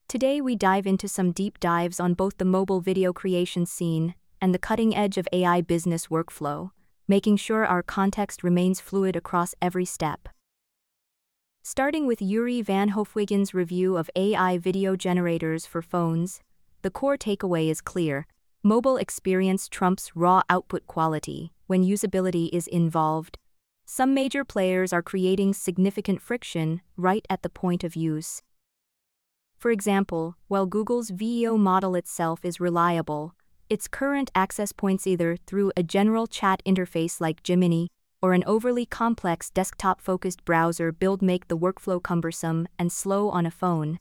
Today we dive into some deep dives on both the mobile video creation scene and the cutting edge of AI business workflow, making sure our context remains fluid across every step. Starting with Yuri van Hofwegen's review of AI video generators for phones, the core takeaway is clear: mobile experience trumps raw output quality when usability is involved. Some major players are creating significant friction right at the point of use. For example, while Google's Veo model itself is reliable, its current access points either through a general chat interface like Gemini or an overly complex desktop-focused browser build make the workflow cumbersome and slow on a phone.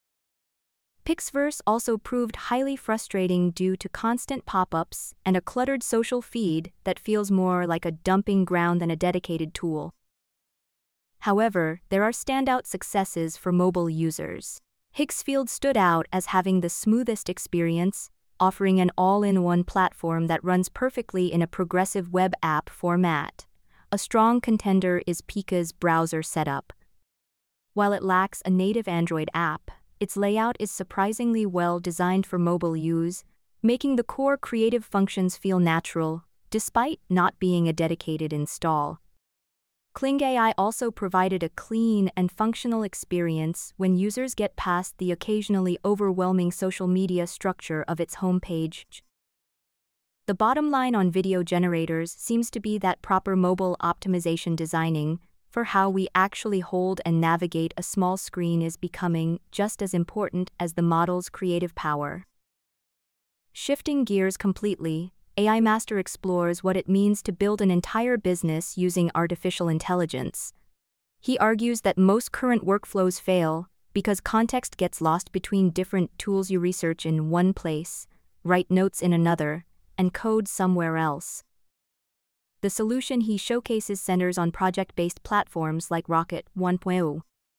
Pixverse also proved highly frustrating due to constant pop-ups and a cluttered social feed that feels more like a dumping ground than a dedicated tool. However, there are standout successes for mobile users. Higgsfield stood out as having the smoothest experience, offering an all-in-one platform that runs perfectly in a progressive web app format. A strong contender is Pika's browser setup. While it lacks a native Android app, its layout is surprisingly well designed for mobile use, making the core creative functions feel natural, despite not being a dedicated install. Kling AI also provided a clean and functional experience when users get past the occasionally overwhelming social media structure of its homepage. The bottom line on video generators seems to be that proper mobile optimization designing for how we actually hold and navigate a small screen is becoming just as important as the model's creative power. Shifting gears completely, AI Master explores what it means to build an entire business using artificial intelligence. He argues that most current workflows fail because context gets lost between different tools. You research in one place, write notes in another, and code somewhere else. The solution he showcases centers on project-based platforms like Rocket 1.0.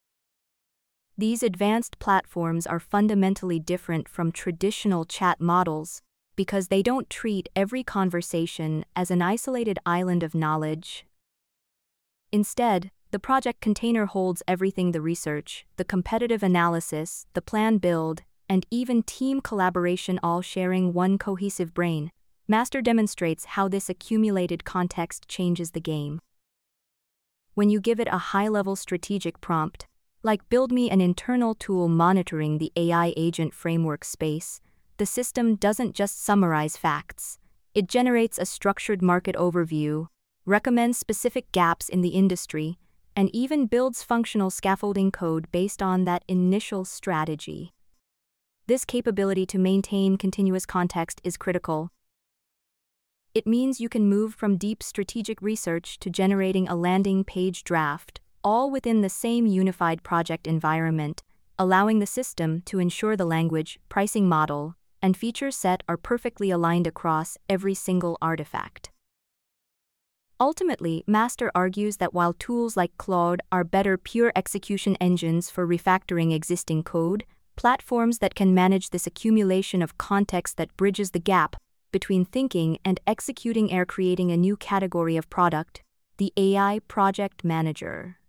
These advanced platforms are fundamentally different from traditional chat models because they don't treat every conversation as an isolated island of knowledge. Instead, the project container holds everything: the research, the competitive analysis, the plan build, and even team collaboration, all sharing one cohesive brain. Master demonstrates how this accumulated context changes the game. When you give it a high-level strategic prompt, like build me an internal tool monitoring the AI agent framework space, the system doesn't just summarize facts. It generates a structured market overview, recommends specific gaps in the industry, and even builds functional scaffolding code based on that initial strategy. This capability to maintain continuous context is critical. It means you can move from deep strategic research to generating a landing page draft, all within the same unified project environment, allowing the system to ensure the language, pricing model, and feature set are perfectly aligned across every single artifact. Ultimately, Master argues that while tools like Claude are better pure execution engines for refactoring existing code, platforms that can manage this accumulation of context that bridges the gap between thinking and executing are creating a new category of product: the AI project manager.